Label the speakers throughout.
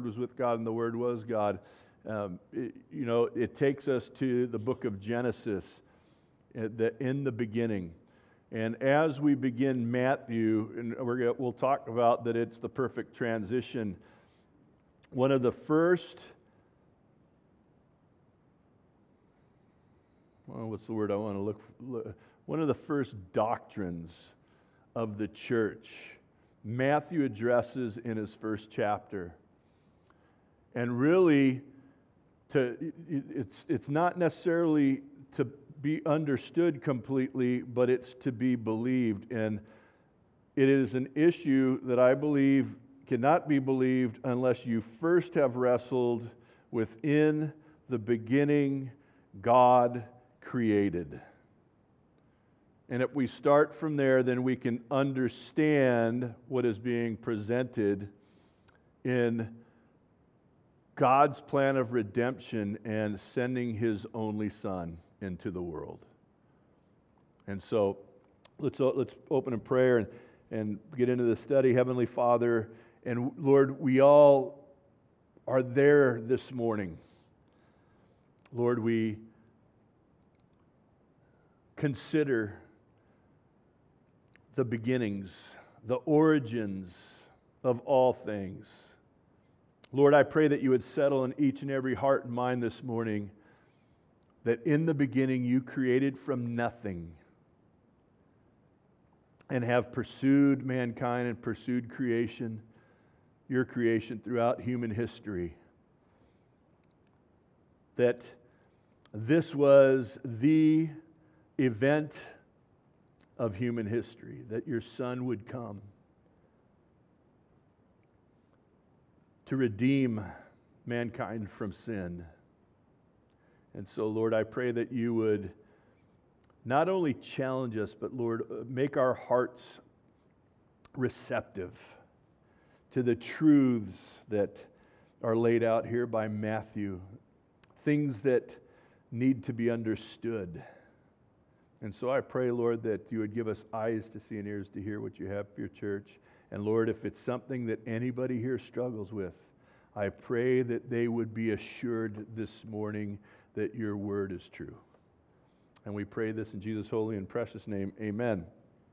Speaker 1: Word was with God, and the Word was God. It takes us to the book of Genesis, in the beginning. And as we begin Matthew, and we'll talk about that it's the perfect transition, one of the first, what's the word I want to look, one of the first doctrines of the church, Matthew addresses in his first chapter. And really, it's not necessarily to be understood completely, but it's to be believed. And it is an issue that I believe cannot be believed unless you first have wrestled within the beginning God created. And if we start from there, then we can understand what is being presented in God's plan of redemption and sending His only Son into the world. And so let's open in prayer and get into the study. Heavenly Father, and Lord, we all are there this morning. Lord, we consider the beginnings, the origins of all things. Lord, I pray that you would settle in each and every heart and mind this morning that in the beginning you created from nothing and have pursued mankind and pursued creation, your creation throughout human history. That this was the event of human history, that your Son would come to redeem mankind from sin. And so, Lord, I pray that you would not only challenge us, but, Lord, make our hearts receptive to the truths that are laid out here by Matthew, things that need to be understood. And so I pray, Lord, that you would give us eyes to see and ears to hear what you have for your church. And Lord, if it's something that anybody here struggles with, I pray that they would be assured this morning that your word is true. And we pray this in Jesus' holy and precious name. Amen.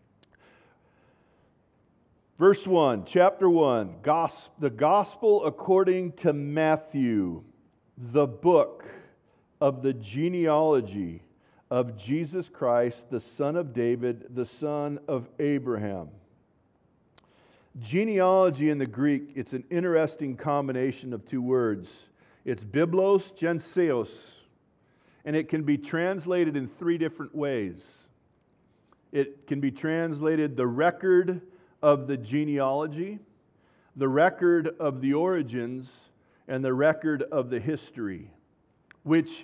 Speaker 1: Verse 1, chapter 1, the Gospel according to Matthew, the book of the genealogy of Jesus Christ, the son of David, the son of Abraham. Genealogy in the Greek, it's an interesting combination of two words. It's biblos, genseos, and it can be translated in three different ways. It can be translated the record of the genealogy, the record of the origins, and the record of the history, which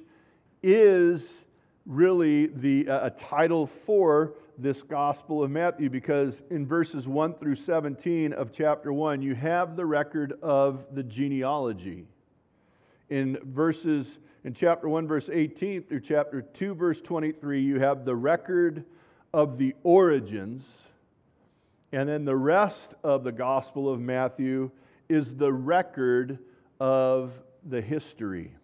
Speaker 1: is really a title for this Gospel of Matthew, because in verses 1 through 17 of chapter 1, you have the record of the genealogy. In chapter 1, verse 18 through chapter 2, verse 23, you have the record of the origins. And then the rest of the Gospel of Matthew is the record of the history.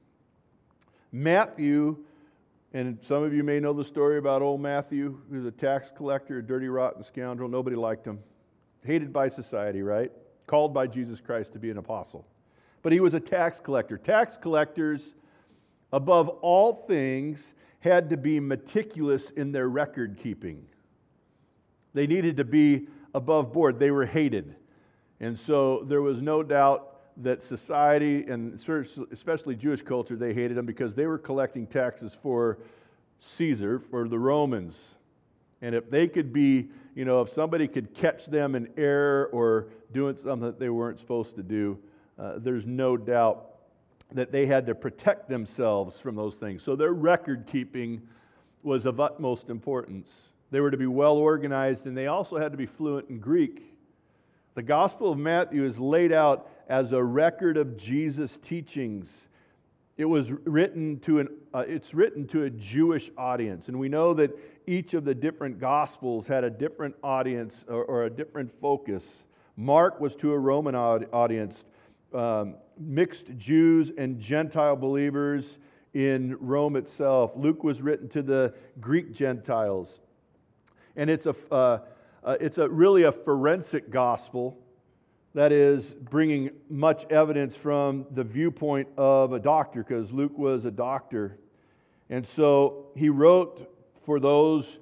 Speaker 1: Matthew, and some of you may know the story about old Matthew, who was a tax collector, a dirty, rotten scoundrel. Nobody liked him. Hated by society, right? Called by Jesus Christ to be an apostle. But he was a tax collector. Tax collectors, above all things, had to be meticulous in their record keeping. They needed to be above board. They were hated. And so there was no doubt that society, and especially Jewish culture, they hated them because they were collecting taxes for Caesar, for the Romans. And if they could be, if somebody could catch them in error or doing something that they weren't supposed to do, there's no doubt that they had to protect themselves from those things. So their record keeping was of utmost importance. They were to be well organized, and they also had to be fluent in Greek. The Gospel of Matthew is laid out as a record of Jesus' teachings. It was written to a Jewish audience, and we know that each of the different Gospels had a different audience or a different focus. Mark was to a Roman audience. mixed Jews and Gentile believers in Rome itself. Luke was written to the Greek Gentiles. And it's really a forensic gospel that is bringing much evidence from the viewpoint of a doctor, because Luke was a doctor. And so he wrote for those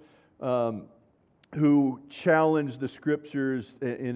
Speaker 1: who challenge the Scriptures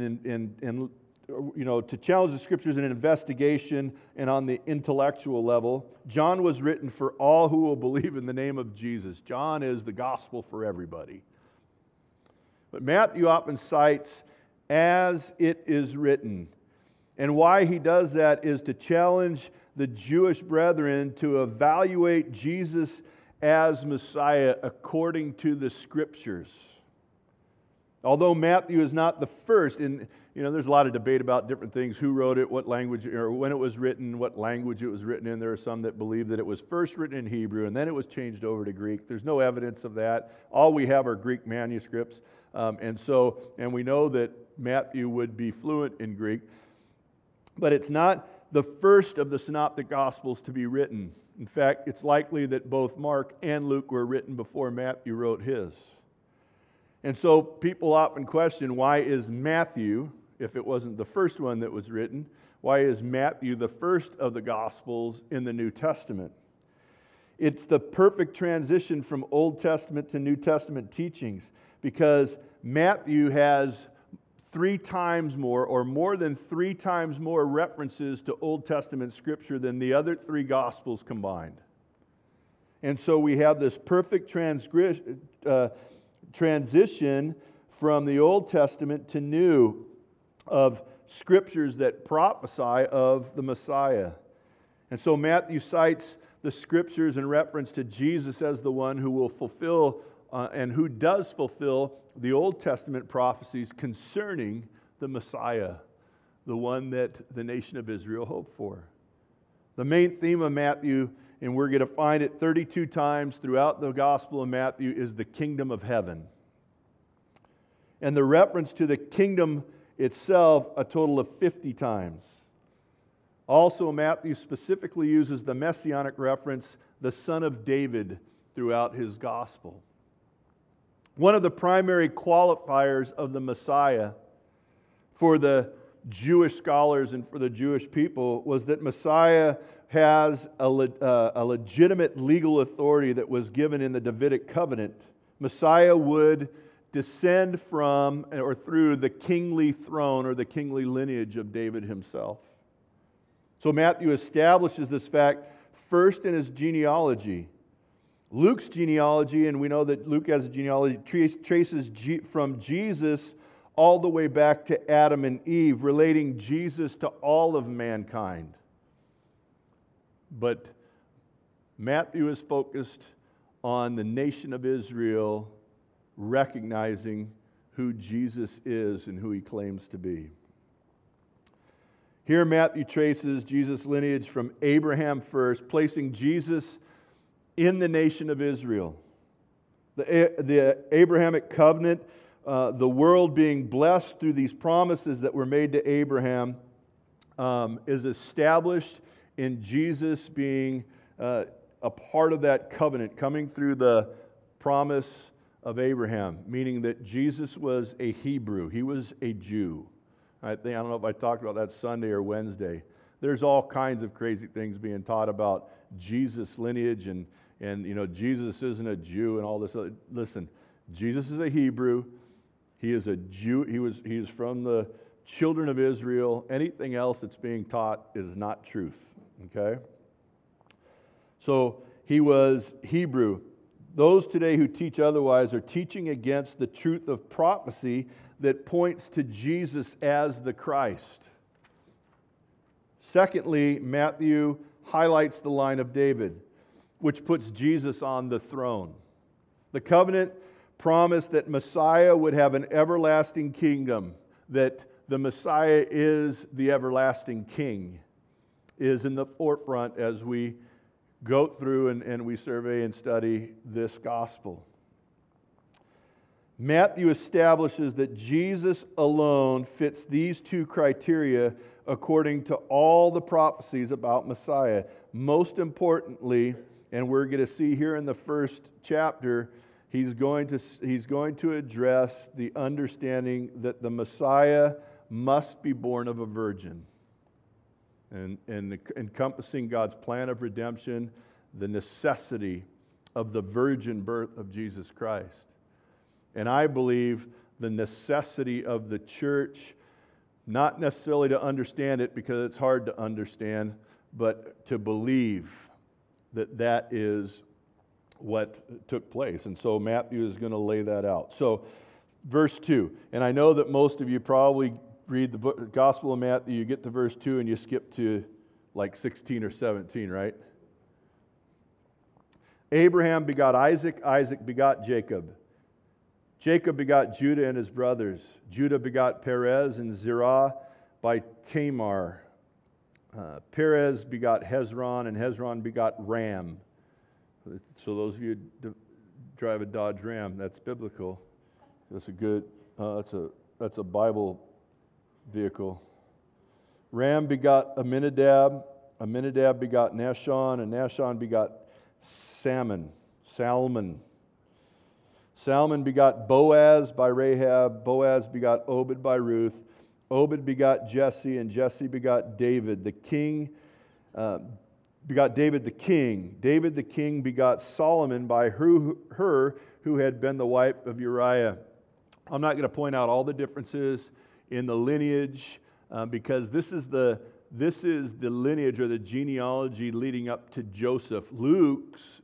Speaker 1: to challenge the Scriptures in an investigation and on the intellectual level. John was written for all who will believe in the name of Jesus. John is the gospel for everybody. But Matthew often cites as it is written. And why he does that is to challenge the Jewish brethren to evaluate Jesus as Messiah according to the Scriptures. Although Matthew is not the first, and there's a lot of debate about different things, who wrote it, what language, or when it was written, what language it was written in. There are some that believe that it was first written in Hebrew and then it was changed over to Greek. There's no evidence of that. All we have are Greek manuscripts, and we know that Matthew would be fluent in Greek, but it's not the first of the synoptic gospels to be written. In fact, it's likely that both Mark and Luke were written before Matthew wrote his. And so people often question, why is Matthew, if it wasn't the first one that was written, why is Matthew the first of the Gospels in the New Testament? It's the perfect transition from Old Testament to New Testament teachings, because Matthew has 3 times more, or more than 3 times more references to Old Testament Scripture than the other 3 Gospels combined. And so we have this perfect transition from the Old Testament to New of Scriptures that prophesy of the Messiah. And so Matthew cites the Scriptures in reference to Jesus as the one who will fulfill and who does fulfill the Old Testament prophecies concerning the Messiah, the one that the nation of Israel hoped for. The main theme of Matthew, and we're going to find it 32 times throughout the Gospel of Matthew, is the kingdom of heaven. And the reference to the kingdom itself, a total of 50 times. Also, Matthew specifically uses the messianic reference, the Son of David, throughout his Gospel. One of the primary qualifiers of the Messiah for the Jewish scholars and for the Jewish people was that Messiah has a legitimate legal authority that was given in the Davidic covenant. Messiah would descend from or through the kingly throne or the kingly lineage of David himself. So Matthew establishes this fact first in his genealogy. Luke's genealogy, and we know that Luke has a genealogy, traces from Jesus all the way back to Adam and Eve, relating Jesus to all of mankind. But Matthew is focused on the nation of Israel recognizing who Jesus is and who he claims to be. Here Matthew traces Jesus' lineage from Abraham first, placing Jesus in the nation of Israel. The Abrahamic covenant, the world being blessed through these promises that were made to Abraham, is established in Jesus being a part of that covenant, coming through the promise of Abraham, meaning that Jesus was a Hebrew. He was a Jew. I don't know if I talked about that Sunday or Wednesday. There's all kinds of crazy things being taught about Jesus' lineage and Jesus isn't a Jew and all this other. Listen, Jesus is a Hebrew. He is a Jew. He is from the children of Israel. Anything else that's being taught is not truth. Okay? So he was Hebrew. Those today who teach otherwise are teaching against the truth of prophecy that points to Jesus as the Christ. Secondly, Matthew highlights the line of David, which puts Jesus on the throne. The covenant promised that Messiah would have an everlasting kingdom, that the Messiah is the everlasting King, is in the forefront as we go through and we survey and study this gospel. Matthew establishes that Jesus alone fits these two criteria according to all the prophecies about Messiah. Most importantly, and we're going to see here in the first chapter, he's going to address the understanding that the Messiah must be born of a virgin. And encompassing God's plan of redemption, the necessity of the virgin birth of Jesus Christ. And I believe the necessity of the church, not necessarily to understand it because it's hard to understand, but to believe that that is what took place. And so Matthew is going to lay that out. So, verse 2. And I know that most of you probably read the Gospel of Matthew, you get to verse 2 and you skip to like 16 or 17, right? Abraham begot Isaac, Isaac begot Jacob. Jacob begot Judah and his brothers. Judah begot Perez and Zerah by Tamar. Perez begot Hezron, and Hezron begot Ram. So those of you who drive a Dodge Ram, that's biblical. That's a good. That's a Bible vehicle. Ram begot Amminadab. Amminadab begot Nahshon, and Nahshon begot Salmon. Salmon begot Boaz by Rahab. Boaz begot Obed by Ruth. Obed begot Jesse, and Jesse begot David. The king begot David the king. David the king begot Solomon by her who had been the wife of Uriah. I'm not going to point out all the differences in the lineage because this is the lineage or the genealogy leading up to Joseph. Luke's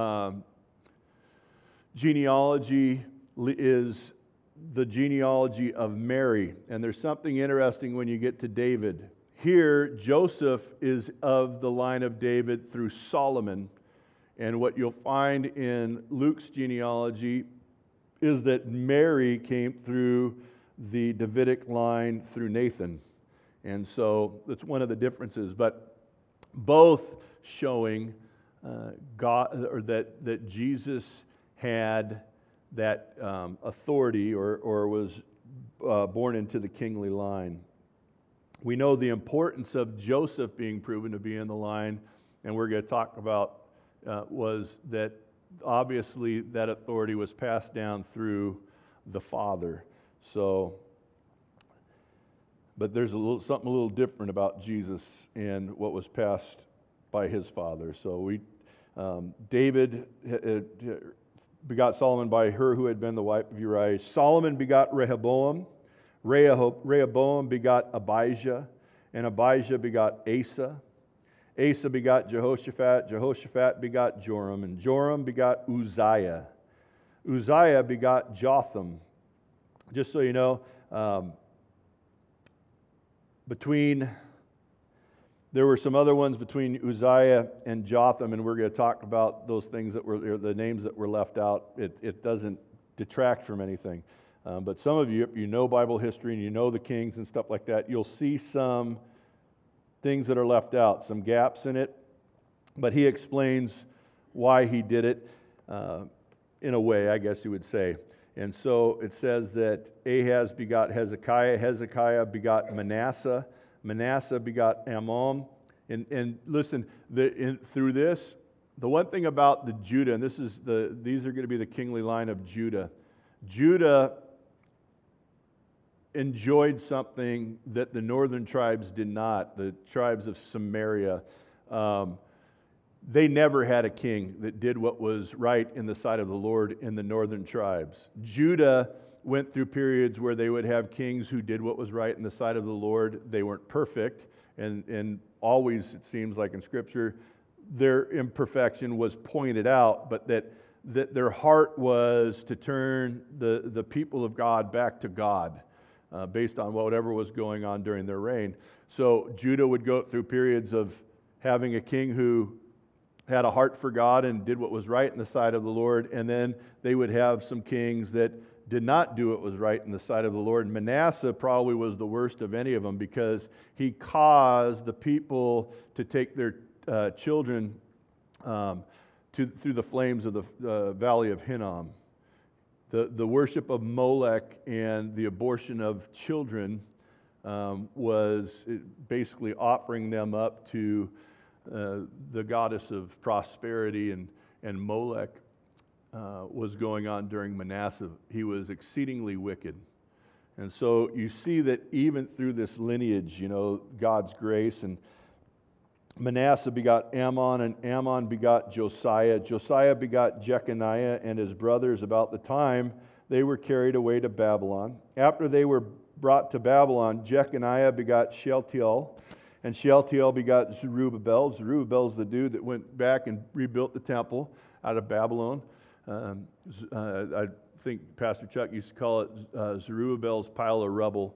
Speaker 1: genealogy is the genealogy of Mary. And there's something interesting when you get to David. Here, Joseph is of the line of David through Solomon. And what you'll find in Luke's genealogy is that Mary came through the Davidic line through Nathan. And so that's one of the differences. But both showing God, or that Jesus had that authority or was born into the kingly line. We know the importance of Joseph being proven to be in the line, and we're going to talk about was that obviously that authority was passed down through the father. So, but there's something a little different about Jesus and what was passed by his father. So David begot Solomon by her who had been the wife of Uriah. Solomon begot Rehoboam. Rehoboam begot Abijah, and Abijah begot Asa. Asa begot Jehoshaphat. Jehoshaphat begot Joram, and Joram begot Uzziah. Uzziah begot Jotham. Just so you know, there were some other ones between Uzziah and Jotham, and we're going to talk about those things that were the names that were left out. It doesn't detract from anything. But some of you, if you know Bible history and you know the kings and stuff like that, you'll see some things that are left out, some gaps in it. But he explains why he did it in a way, I guess you would say. And so it says that Ahaz begot Hezekiah. Hezekiah begot Manasseh. Manasseh begot Amon. And listen, through this, the one thing about the Judah, and these are going to be the kingly line of Judah. Judah enjoyed something that the northern tribes did not, the tribes of Samaria. They never had a king that did what was right in the sight of the Lord in the northern tribes. Judah went through periods where they would have kings who did what was right in the sight of the Lord. They weren't perfect, and always, it seems like in Scripture, their imperfection was pointed out, but that their heart was to turn the people of God back to God based on whatever was going on during their reign. So Judah would go through periods of having a king who had a heart for God and did what was right in the sight of the Lord, and then they would have some kings that did not do what was right in the sight of the Lord. And Manasseh probably was the worst of any of them because he caused the people to take their children through the flames of the valley of Hinnom. The worship of Molech and the abortion of children was basically offering them up to the goddess of prosperity, and Molech was going on during Manasseh. He was exceedingly wicked. And so you see that even through this lineage, God's grace. And Manasseh begot Ammon, and Ammon begot Josiah. Josiah begot Jeconiah and his brothers about the time they were carried away to Babylon. After they were brought to Babylon, Jeconiah begot Shealtiel, and Shealtiel begot Zerubbabel. Zerubbabel's the dude that went back and rebuilt the temple out of Babylon. I think Pastor Chuck used to call it Zerubbabel's pile of rubble,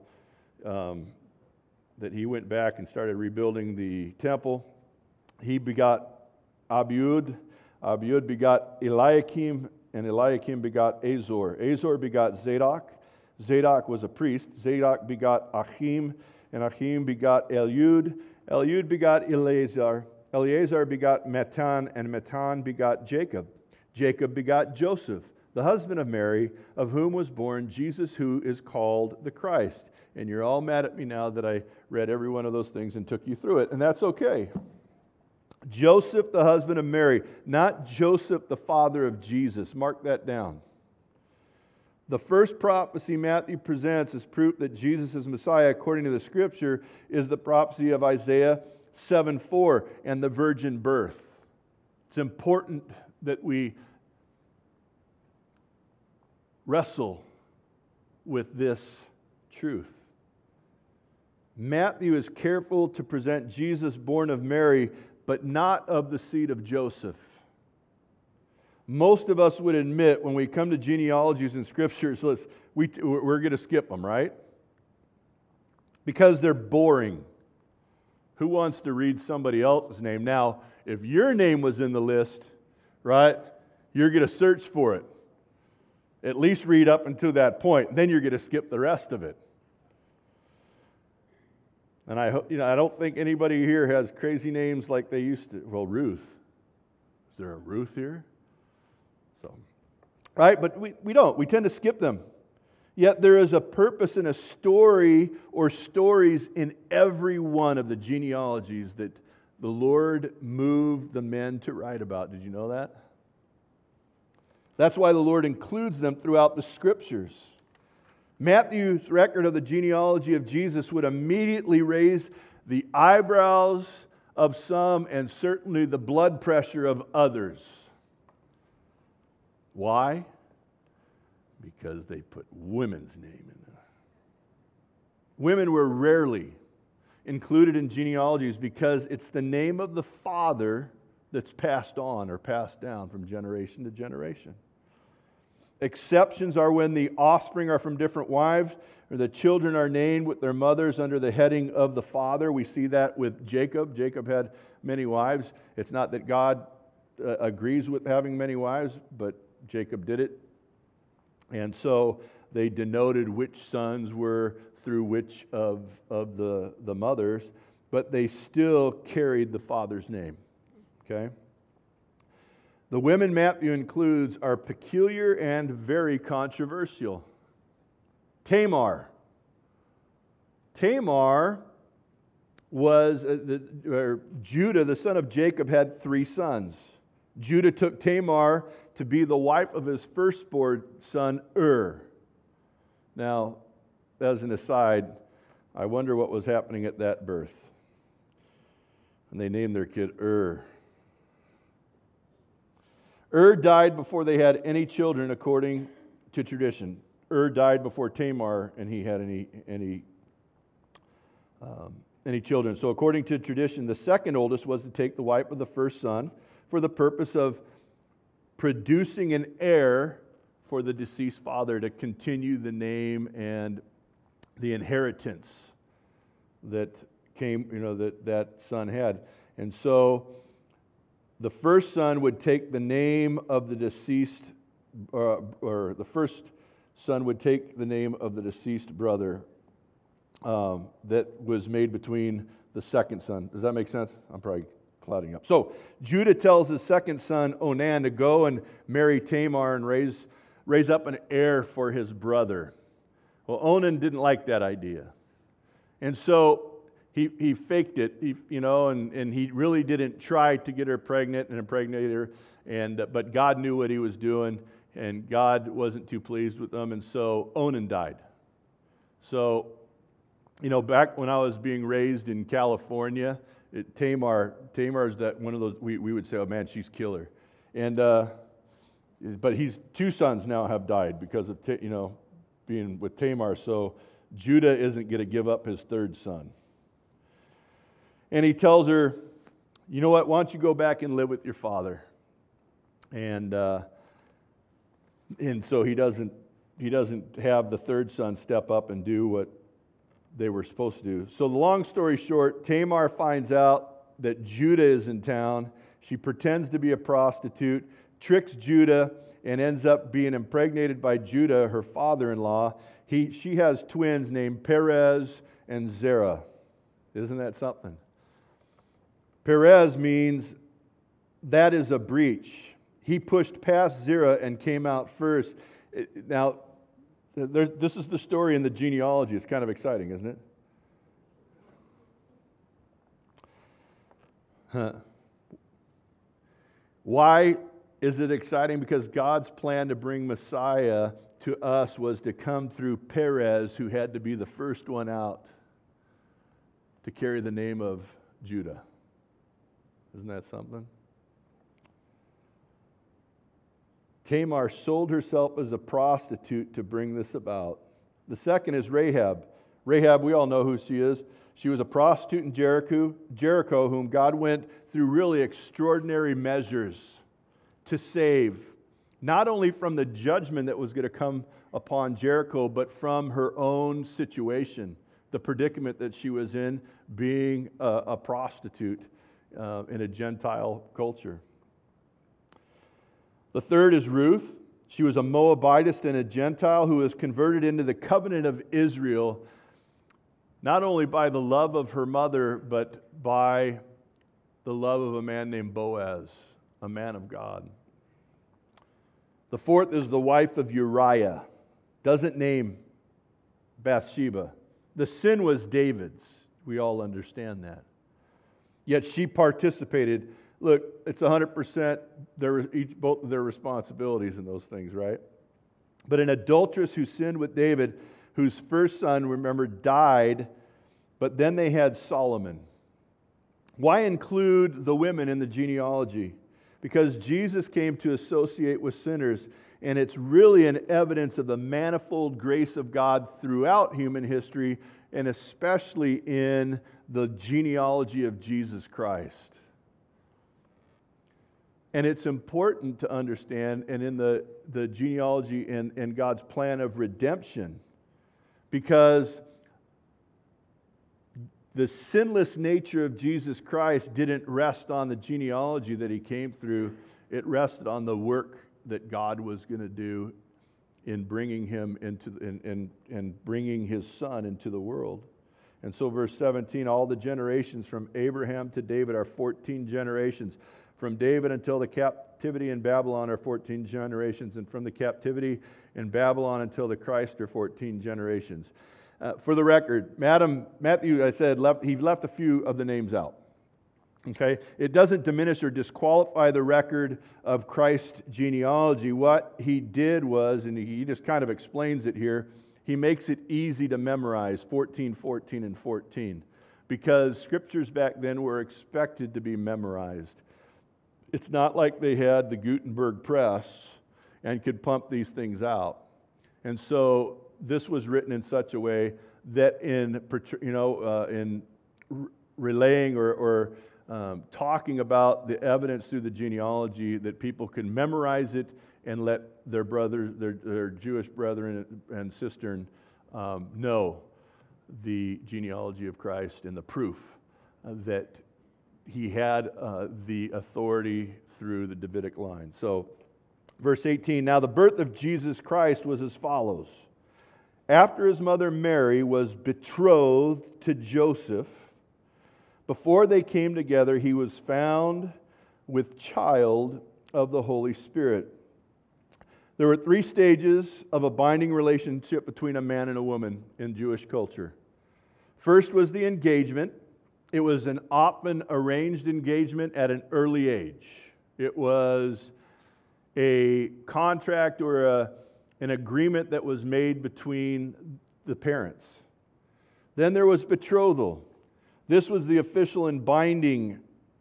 Speaker 1: that he went back and started rebuilding the temple. He begot Abiud. Abiud begot Eliakim, and Eliakim begot Azor. Azor begot Zadok. Zadok was a priest. Zadok begot Achim, and Achim begot Eliud. Eliud begot Eleazar. Eleazar begot Matan, and Matan begot Jacob. Jacob begot Joseph, the husband of Mary, of whom was born Jesus, who is called the Christ. And you're all mad at me now that I read every one of those things and took you through it, and that's okay. Joseph, the husband of Mary, not Joseph, the father of Jesus. Mark that down. The first prophecy Matthew presents as proof that Jesus is Messiah, according to the Scripture, is the prophecy of Isaiah 7:4 and the virgin birth. It's important that we wrestle with this truth. Matthew is careful to present Jesus born of Mary, but not of the seed of Joseph. Most of us would admit when we come to genealogies and scriptures, we're going to skip them, right? Because they're boring. Who wants to read somebody else's name? Now, if your name was in the list, right, you're going to search for it. At least read up until that point. Then you're going to skip the rest of it. And I don't think anybody here has crazy names like they used to. Well, Ruth. Is there a Ruth here? So, right? But we don't. We tend to skip them. Yet there is a purpose and a story or stories in every one of the genealogies that the Lord moved the men to write about. Did you know that? That's why the Lord includes them throughout the Scriptures. Matthew's record of the genealogy of Jesus would immediately raise the eyebrows of some and certainly the blood pressure of others. Why? Because they put women's name in there. Women were rarely included in genealogies because it's the name of the father that's passed on or passed down from generation to generation. Exceptions are when the offspring are from different wives, or the children are named with their mothers under the heading of the father. We see that with Jacob. Jacob had many wives. It's not that God agrees with having many wives, but Jacob did it. And so they denoted which sons were through which of the mothers, but they still carried the father's name. Okay? The women Matthew includes are peculiar and very controversial. Tamar. Tamar was, Judah, the son of Jacob, had 3 sons. Judah took Tamar to be the wife of his firstborn son, Now, as an aside, I wonder what was happening at that birth. And they named their kid died before they had any children, according to tradition. Died before Tamar, and he had any children. So according to tradition, the second oldest was to take the wife of the first son for the purpose of producing an heir for the deceased father to continue the name and the inheritance that came, that son had. And so the first son would take the name of the deceased, or the first son would take the name of the deceased brother that was made between the second son. Does that make sense? I'm probably clouding up. So Judah tells his second son, Onan, to go and marry Tamar and raise raise up an heir for his brother. Well, Onan didn't like that idea. And so he faked it, and he really didn't try to get her pregnant and impregnate her. But God knew what he was doing, and God wasn't too pleased with them, and so Onan died. So, back when I was being raised in California, Tamar's that one of those, we would say, oh man, she's killer. And, but two sons now have died because of, being with Tamar. So Judah isn't going to give up his third son. And he tells her, you know what, why don't you go back and live with your father? And so he doesn't have the third son step up and do what they were supposed to do. So the long story short, Tamar finds out that Judah is in town. She pretends to be a prostitute, tricks Judah, and ends up being impregnated by Judah, her father-in-law. She has twins named Perez and Zerah. Isn't that something? Perez means that is a breach. He pushed past Zerah and came out first. Now, this is the story in the genealogy. It's kind of exciting, isn't it? Why is it exciting? Because God's plan to bring Messiah to us was to come through Perez, who had to be the first one out to carry the name of Judah. Isn't that something? Tamar sold herself as a prostitute to bring this about. The second is Rahab. Rahab, we all know who she is. She was a prostitute in Jericho, whom God went through really extraordinary measures to save, not only from the judgment that was going to come upon Jericho, but from her own situation, the predicament that she was in, being a prostitute in a Gentile culture. The third is Ruth. She was a Moabitess and a Gentile who was converted into the covenant of Israel, not only by the love of her mother, but by the love of a man named Boaz, a man of God. The fourth is the wife of Uriah. Doesn't name Bathsheba. The sin was David's. We all understand that. Yet she participated. Look, it's 100% both of their responsibilities in those things, right? But an adulteress who sinned with David, whose first son, remember, died, but then they had Solomon. Why include the women in the genealogy? Because Jesus came to associate with sinners, and it's really an evidence of the manifold grace of God throughout human history, and especially in the genealogy of Jesus Christ. And it's important to understand, and in the genealogy and God's plan of redemption, because the sinless nature of Jesus Christ didn't rest on the genealogy that he came through. It rested on the work that God was going to do in bringing him and bringing his son into the world. And so verse 17, all the generations from Abraham to David are 14 generations. From David until the captivity in Babylon are 14 generations, and from the captivity in Babylon until the Christ are 14 generations. For the record, Matthew, I said, he left a few of the names out. Okay? It doesn't diminish or disqualify the record of Christ's genealogy. What he did was, and he just kind of explains it here, he makes it easy to memorize 14, 14, and 14, because scriptures back then were expected to be memorized. It's not like they had the Gutenberg press and could pump these things out. And so this was written in such a way that in relaying or talking about the evidence through the genealogy, that people can memorize it and let their brothers, their Jewish brethren and sister know the genealogy of Christ and the proof that he had the authority through the Davidic line. So, verse 18, now the birth of Jesus Christ was as follows. After his mother Mary was betrothed to Joseph, before they came together, he was found with child of the Holy Spirit. There were 3 stages of a binding relationship between a man and a woman in Jewish culture. First was the engagement. It was an often arranged engagement at an early age. It was a contract or an agreement that was made between the parents. Then there was betrothal. This was the official and binding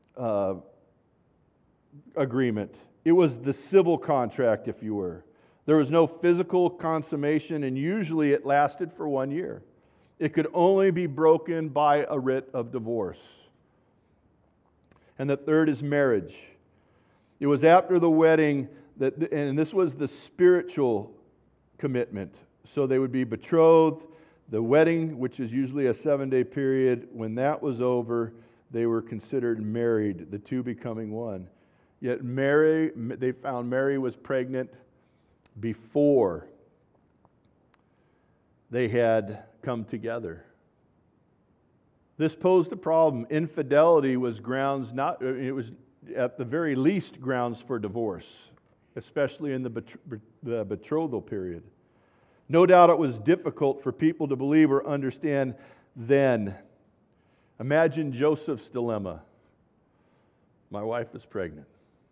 Speaker 1: agreement. It was the civil contract, if you were. There was no physical consummation, and usually it lasted for 1 year. It could only be broken by a writ of divorce. And the third is marriage. It was after the wedding, and this was the spiritual commitment. So they would be betrothed. The wedding, which is usually a 7-day period, when that was over, they were considered married, the two becoming one. Yet they found Mary was pregnant before they had come together. This posed a problem. Infidelity was it was at the very least grounds for divorce, especially in the betrothal period. No doubt it was difficult for people to believe or understand then. Imagine Joseph's dilemma. My wife is pregnant.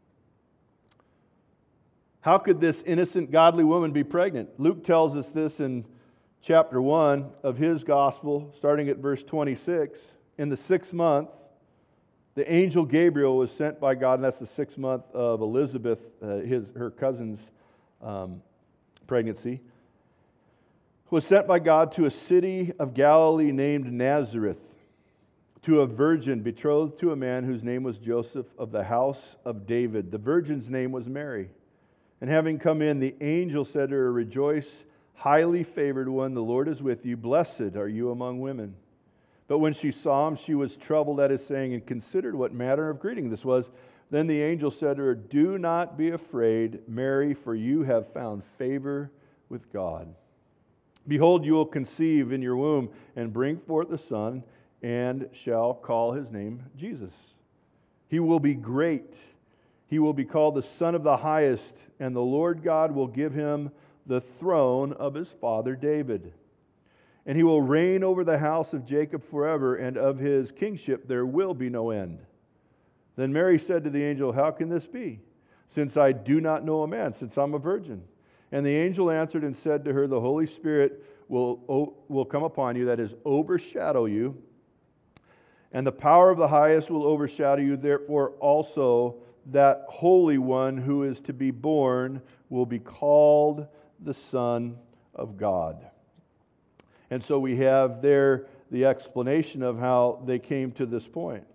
Speaker 1: How could this innocent, godly woman be pregnant? Luke tells us this in chapter 1 of his gospel, starting at verse 26. In the 6th month, the angel Gabriel was sent by God, and that's the 6th month of Elizabeth, her cousin's pregnancy, was sent by God to a city of Galilee named Nazareth, to a virgin betrothed to a man whose name was Joseph of the house of David. The virgin's name was Mary. And having come in, the angel said to her, "Rejoice, highly favored one, the Lord is with you. Blessed are you among women." But when she saw him, she was troubled at his saying and considered what manner of greeting this was. Then the angel said to her, "Do not be afraid, Mary, for you have found favor with God. Behold, you will conceive in your womb and bring forth a son, and shall call his name Jesus. He will be great. He will be called the Son of the Highest, and the Lord God will give him the throne of his father David. And he will reign over the house of Jacob forever, and of his kingship there will be no end." Then Mary said to the angel, "How can this be, since I do not know a man, since I'm a virgin?" And the angel answered and said to her, "The Holy Spirit will come upon you, that is, overshadow you, and the power of the highest will overshadow you. Therefore also that Holy One who is to be born will be called the Son of God." And so we have there the explanation of how they came to this point.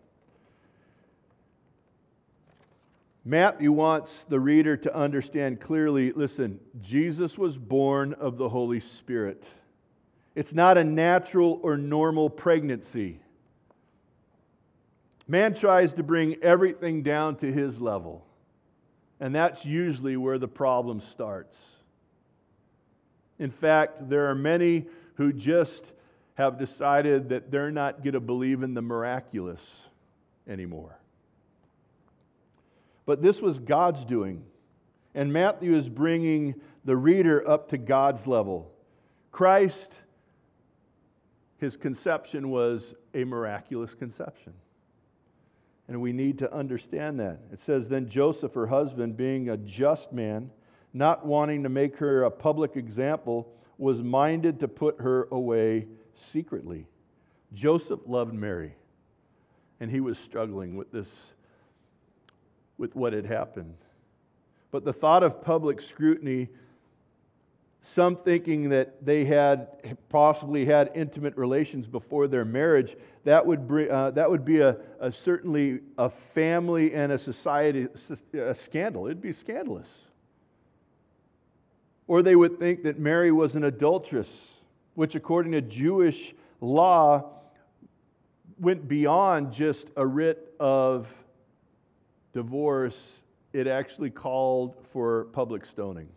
Speaker 1: Matthew wants the reader to understand clearly, listen, Jesus was born of the Holy Spirit. It's not a natural or normal pregnancy. Man tries to bring everything down to his level, and that's usually where the problem starts. In fact, there are many who just have decided that they're not going to believe in the miraculous anymore. But this was God's doing, and Matthew is bringing the reader up to God's level. Christ, his conception was a miraculous conception. And we need to understand that. It says, "Then Joseph, her husband, being a just man, not wanting to make her a public example, was minded to put her away secretly." Joseph loved Mary, and he was struggling with this, with what had happened. But the thought of public scrutiny, some thinking that they had possibly had intimate relations before their marriage, that would be certainly a family and a society a scandal. It'd be scandalous. Or they would think that Mary was an adulteress, which according to Jewish law went beyond just a writ of divorce. It actually called for public stoning.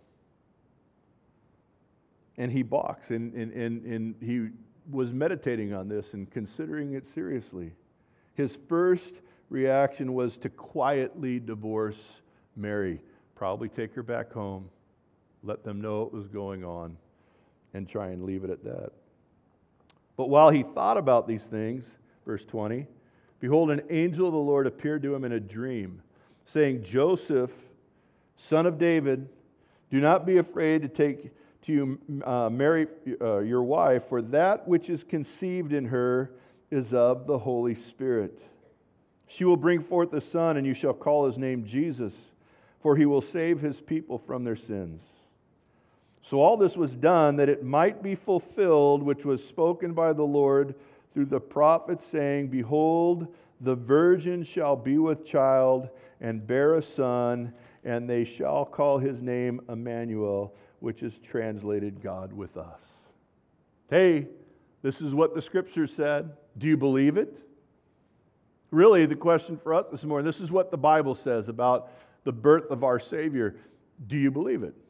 Speaker 1: And he balks, and he was meditating on this and considering it seriously. His first reaction was to quietly divorce Mary, probably take her back home, let them know what was going on, and try and leave it at that. But while he thought about these things, verse 20, behold, an angel of the Lord appeared to him in a dream, saying, Joseph, son of David, do not be afraid to take to you Mary, your wife, for that which is conceived in her is of the Holy Spirit. She will bring forth a son, and you shall call his name Jesus, for he will save his people from their sins. So all this was done that it might be fulfilled, which was spoken by the Lord through the prophet, saying, behold, the virgin shall be with child and bear a son, and they shall call his name Emmanuel, which is translated God with us. Hey, this is what the Scripture said. Do you believe it? Really, the question for us this morning, this is what the Bible says about the birth of our Savior. Do you believe it?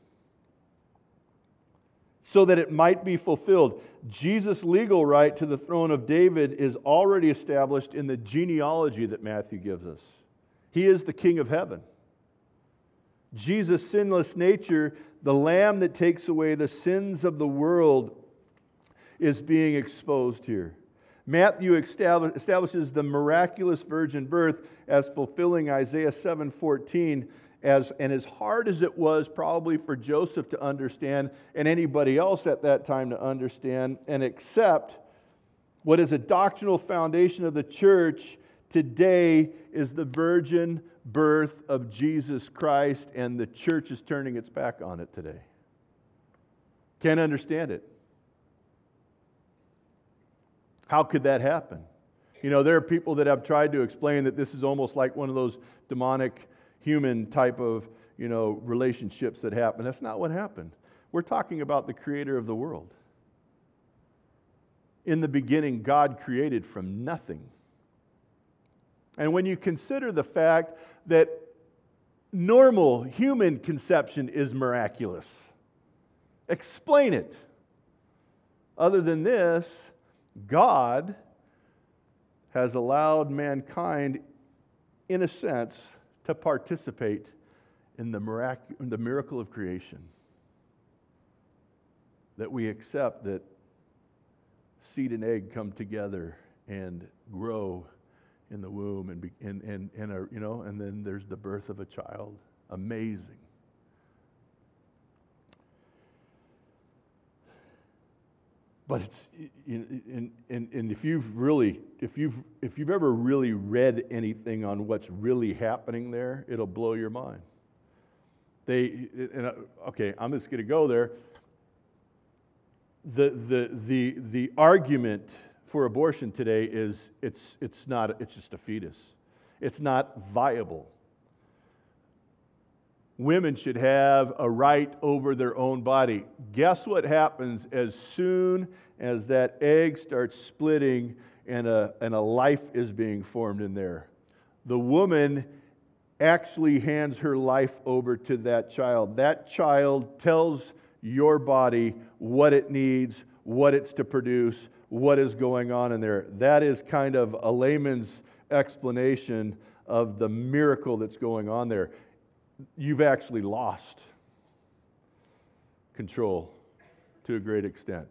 Speaker 1: So that it might be fulfilled. Jesus' legal right to the throne of David is already established in the genealogy that Matthew gives us. He is the King of heaven. Jesus' sinless nature, the Lamb that takes away the sins of the world, is being exposed here. Matthew establishes the miraculous virgin birth as fulfilling Isaiah 7:14, and as hard as it was probably for Joseph to understand and anybody else at that time to understand and accept, what is a doctrinal foundation of the church today is the virgin birth of Jesus Christ, and the church is turning its back on it today. Can't understand it. How could that happen? You know, there are people that have tried to explain that this is almost like one of those demonic human type of, relationships that happen. That's not what happened. We're talking about the creator of the world. In the beginning, God created from nothing. And when you consider the fact that normal human conception is miraculous, explain it. Other than this, God has allowed mankind, in a sense, to participate in the miracle of creation. That we accept that seed and egg come together and grow in the womb, and then there's the birth of a child. Amazing. But it's and if you've ever really read anything on what's really happening there, it'll blow your mind. I'm just going to go there. The argument for abortion today is it's just a fetus. It's not viable. Women should have a right over their own body. Guess what happens as soon as that egg starts splitting and a life is being formed in there? The woman actually hands her life over to that child. That child tells your body what it needs, what it's to produce, what is going on in there. That is kind of a layman's explanation of the miracle that's going on there. You've actually lost control to a great extent.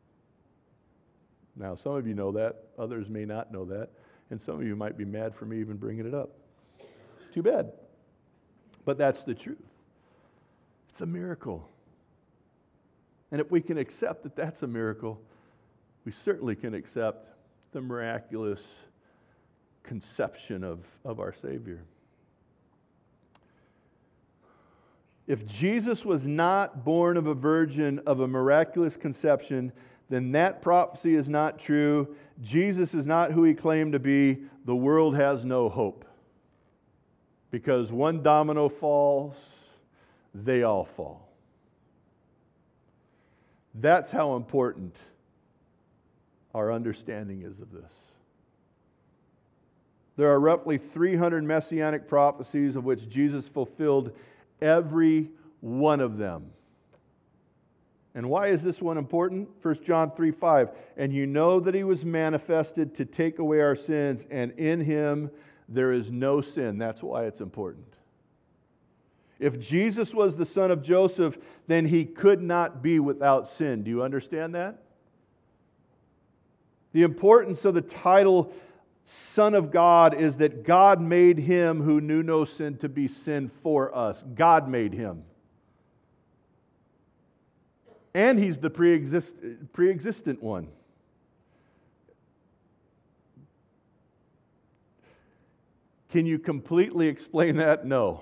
Speaker 1: Now, some of you know that, others may not know that, and some of you might be mad for me even bringing it up. Too bad. But that's the truth. It's a miracle. And if we can accept that that's a miracle, we certainly can accept the miraculous conception of our Savior. If Jesus was not born of a virgin of a miraculous conception, then that prophecy is not true. Jesus is not who he claimed to be. The world has no hope. Because one domino falls, they all fall. That's how important our understanding is of this. There are roughly 300 messianic prophecies of which Jesus fulfilled every one of them. And why is this one important? 1 John 3:5. And you know that he was manifested to take away our sins, and in him there is no sin. That's why it's important. If Jesus was the son of Joseph, then he could not be without sin. Do you understand that? The importance of the title Son of God is that God made him who knew no sin to be sin for us. God made him. And he's the pre-existent one. Can you completely explain that? No.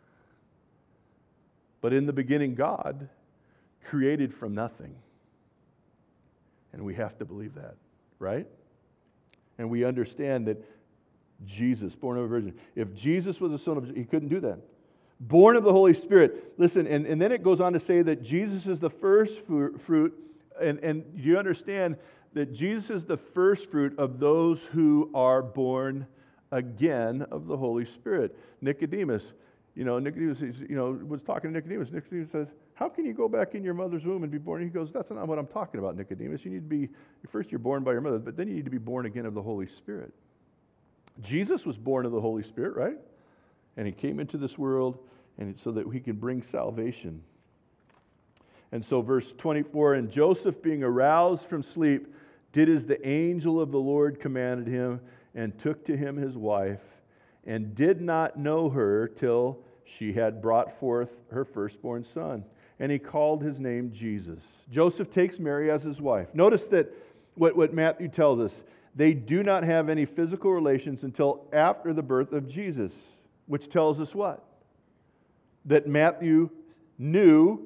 Speaker 1: But in the beginning, God created from nothing. And we have to believe that, right? And we understand that Jesus, born of a virgin, if Jesus was a son of, he couldn't do that. Born of the Holy Spirit. Listen, and then it goes on to say that Jesus is the first fruit, and you understand that Jesus is the first fruit of those who are born again of the Holy Spirit. Nicodemus was talking to Nicodemus. Nicodemus says, how can you go back in your mother's womb and be born? He goes, that's not what I'm talking about, Nicodemus. You need to be, first you're born by your mother, but then you need to be born again of the Holy Spirit. Jesus was born of the Holy Spirit, right? And he came into this world and so that he can bring salvation. And so verse 24, and Joseph being aroused from sleep, did as the angel of the Lord commanded him, and took to him his wife, and did not know her till she had brought forth her firstborn son. And he called his name Jesus. Joseph takes Mary as his wife. Notice that what Matthew tells us, they do not have any physical relations until after the birth of Jesus, which tells us what? That Matthew knew,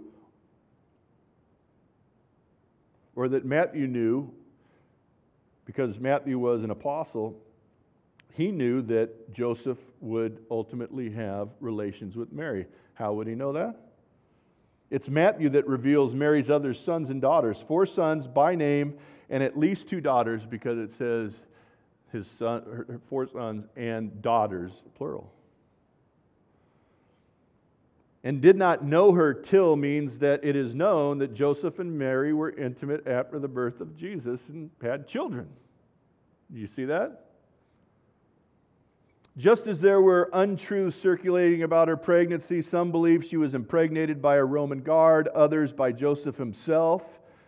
Speaker 1: because Matthew was an apostle, he knew that Joseph would ultimately have relations with Mary. How would he know that? It's Matthew that reveals Mary's other sons and daughters, 4 sons by name, and at least 2 daughters, because it says her 4 sons and daughters, plural. And did not know her till means that it is known that Joseph and Mary were intimate after the birth of Jesus and had children. Do you see that? Just as there were untruths circulating about her pregnancy, some believe she was impregnated by a Roman guard, others by Joseph himself.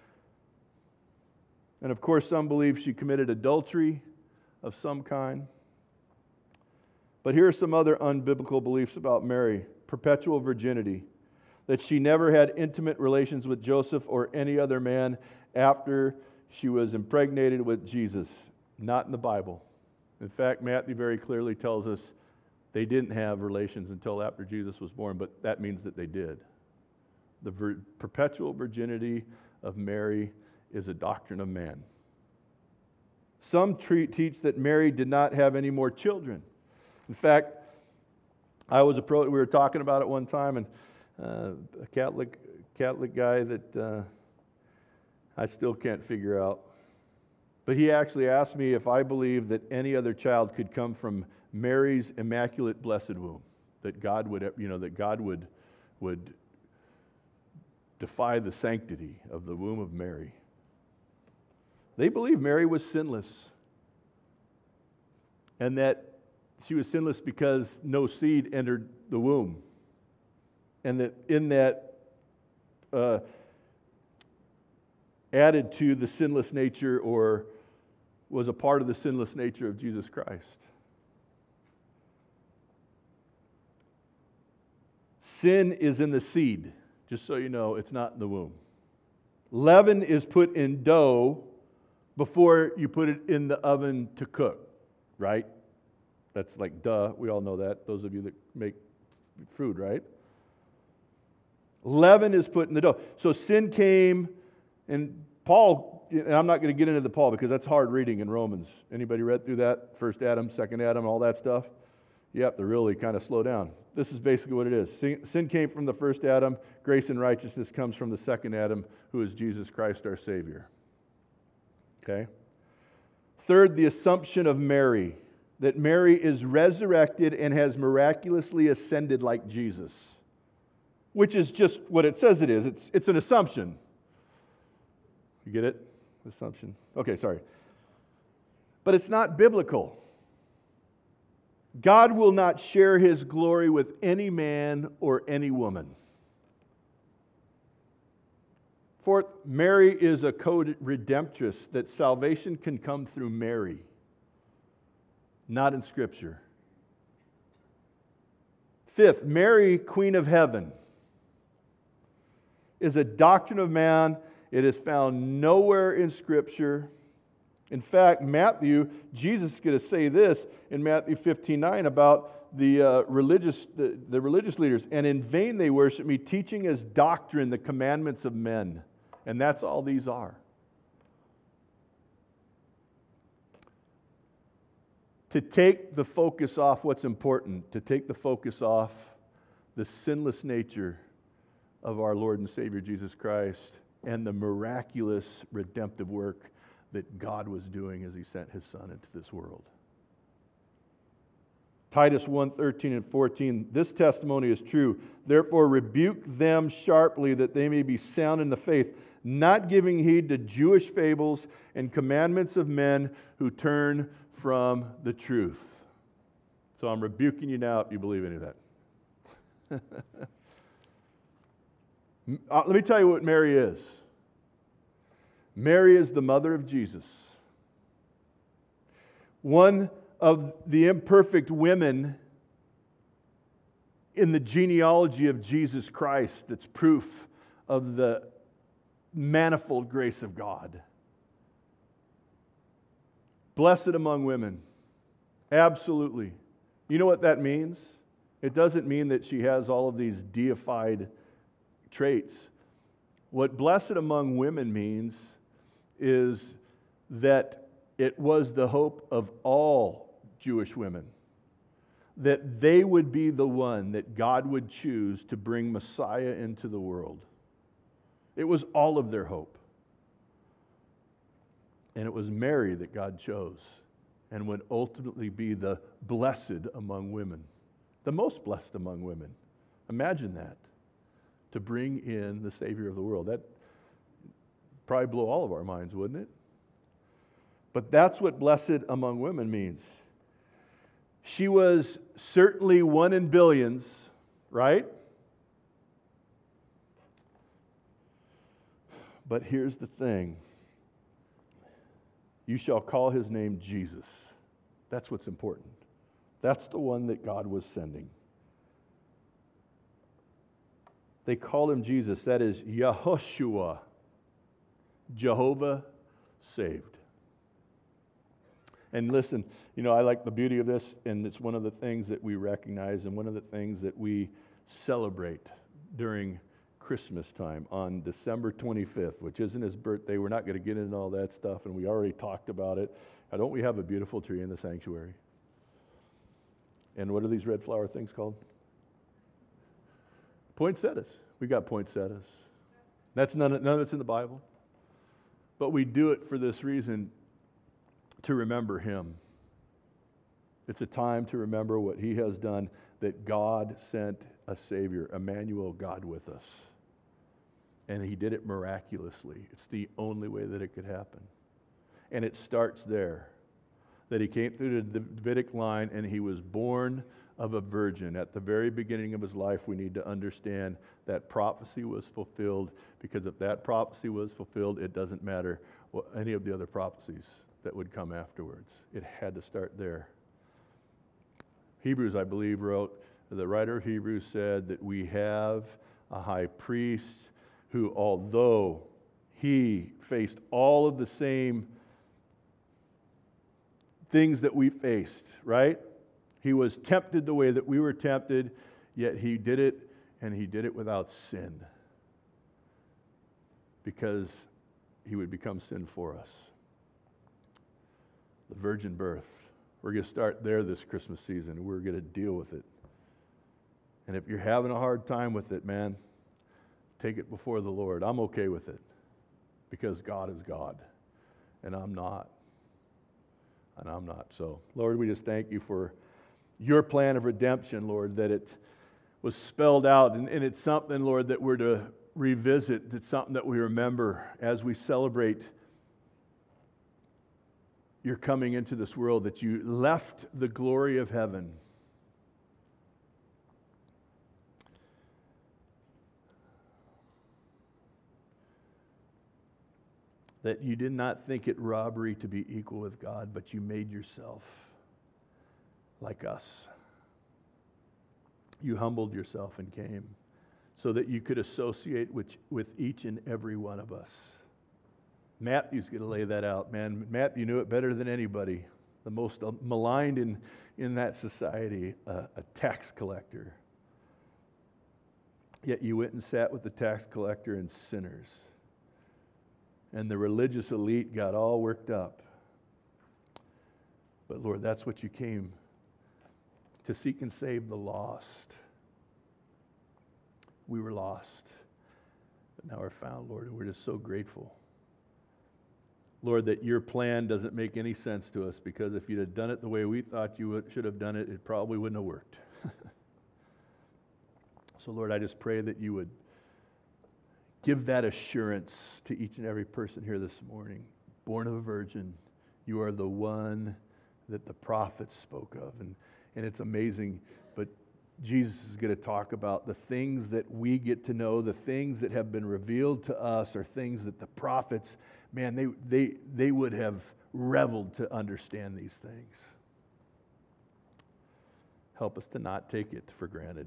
Speaker 1: And of course, some believe she committed adultery of some kind. But here are some other unbiblical beliefs about Mary. Perpetual virginity, that she never had intimate relations with Joseph or any other man after she was impregnated with Jesus. Not in the Bible. In fact, Matthew very clearly tells us they didn't have relations until after Jesus was born, but that means that they did. The perpetual virginity of Mary is a doctrine of man. Some teach that Mary did not have any more children. In fact, we were talking about it one time, and a Catholic guy that I still can't figure out. But he actually asked me if I believe that any other child could come from Mary's immaculate blessed womb, that God would defy the sanctity of the womb of Mary. They believe Mary was sinless, and that she was sinless because no seed entered the womb, and that in that added to the sinless nature, or was a part of the sinless nature of Jesus Christ. Sin is in the seed, just so you know, it's not in the womb. Leaven is put in dough before you put it in the oven to cook, right? That's like duh, we all know that, those of you that make food, right? Leaven is put in the dough. So sin came, and Paul, and I'm not going to get into the Paul because that's hard reading in Romans. Anybody read through that? First Adam, second Adam, all that stuff? You have to really kind of slow down. This is basically what it is. Sin came from the first Adam. Grace and righteousness comes from the second Adam, who is Jesus Christ our Savior. Okay? Third, the assumption of Mary, that Mary is resurrected and has miraculously ascended like Jesus, which is just what it says it is. It's an assumption. You get it? Assumption. 'Assumption. Okay, sorry. But it's not biblical. God will not share his glory with any man or any woman. Fourth, Mary is a co-redemptress, that salvation can come through Mary, not in Scripture. Fifth, Mary, Queen of Heaven, is a doctrine of man. It is found nowhere in Scripture. In fact, Jesus is going to say this in Matthew 15:9 about the religious leaders. And in vain they worship me, teaching as doctrine the commandments of men. And that's all these are. To take the focus off what's important, to take the focus off the sinless nature of our Lord and Savior Jesus Christ and the miraculous redemptive work that God was doing as he sent his Son into this world. Titus 1:13 and 14, this testimony is true. Therefore rebuke them sharply, that they may be sound in the faith, not giving heed to Jewish fables and commandments of men who turn from the truth. So I'm rebuking you now if you believe any of that. Let me tell you what Mary is. Mary is the mother of Jesus. One of the imperfect women in the genealogy of Jesus Christ that's proof of the manifold grace of God. Blessed among women. Absolutely. You know what that means? It doesn't mean that she has all of these deified traits. What blessed among women means is that it was the hope of all Jewish women that they would be the one that God would choose to bring Messiah into the world. It was all of their hope. And it was Mary that God chose and would ultimately be the blessed among women, the most blessed among women. Imagine that, to bring in the Savior of the world. That probably blow all of our minds, wouldn't it? But that's what blessed among women means. She was certainly one in billions, right? But here's the thing. You shall call his name Jesus. That's what's important. That's the one that God was sending. They called him Jesus. That is Yehoshua. Jehovah saved. And listen, I like the beauty of this, and it's one of the things that we recognize and one of the things that we celebrate during Christmas time on December 25th, which isn't his birthday. We're not going to get into all that stuff, and we already talked about it. Don't we have a beautiful tree in the sanctuary? And what are these red flower things called? Poinsettias. We got poinsettias. That's none of it's in the Bible. But we do it for this reason, to remember him. It's a time to remember what he has done, that God sent a Savior, Emmanuel, God with us. And he did it miraculously. It's the only way that it could happen. And it starts there, that he came through the Davidic line and he was born of a virgin. At the very beginning of his life, we need to understand that prophecy was fulfilled, because if that prophecy was fulfilled, it doesn't matter what any of the other prophecies that would come afterwards. It had to start there. Hebrews, I believe, the writer of Hebrews said that we have a high priest who, although he faced all of the same things that we faced, right? He was tempted the way that we were tempted, yet he did it, and he did it without sin, because he would become sin for us. The virgin birth. We're going to start there this Christmas season. We're going to deal with it. And if you're having a hard time with it, man, take it before the Lord. I'm okay with it, because God is God, and I'm not. And I'm not. So, Lord, we just thank you for your plan of redemption, Lord, that it was spelled out. And it's something, Lord, that we're to revisit. It's something that we remember as we celebrate your coming into this world, that you left the glory of heaven that you did not think it robbery to be equal with God, but you made yourself like us. You humbled yourself and came so that you could associate with each and every one of us. Matthew's going to lay that out, man. Matthew knew it better than anybody. The most maligned in that society, a tax collector. Yet you went and sat with the tax collector and sinners. And the religious elite got all worked up. But Lord, that's what you came to seek and save the lost. We were lost, but now we're found, Lord, and we're just so grateful. Lord, that your plan doesn't make any sense to us, because if you'd have done it the way we thought you should have done it, it probably wouldn't have worked. So, Lord, I just pray that you would give that assurance to each and every person here this morning. Born of a virgin, you are the one that the prophets spoke of. And it's amazing, but Jesus is going to talk about the things that we get to know, the things that have been revealed to us are things that the prophets, man, they would have reveled to understand these things. Help us to not take it for granted.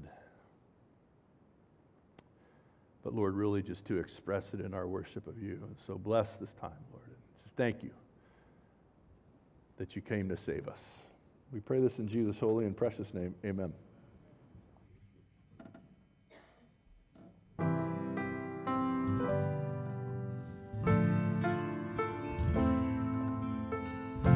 Speaker 1: But Lord, really just to express it in our worship of you. And so bless this time, Lord. Just thank you that you came to save us. We pray this in Jesus' holy and precious name. Amen.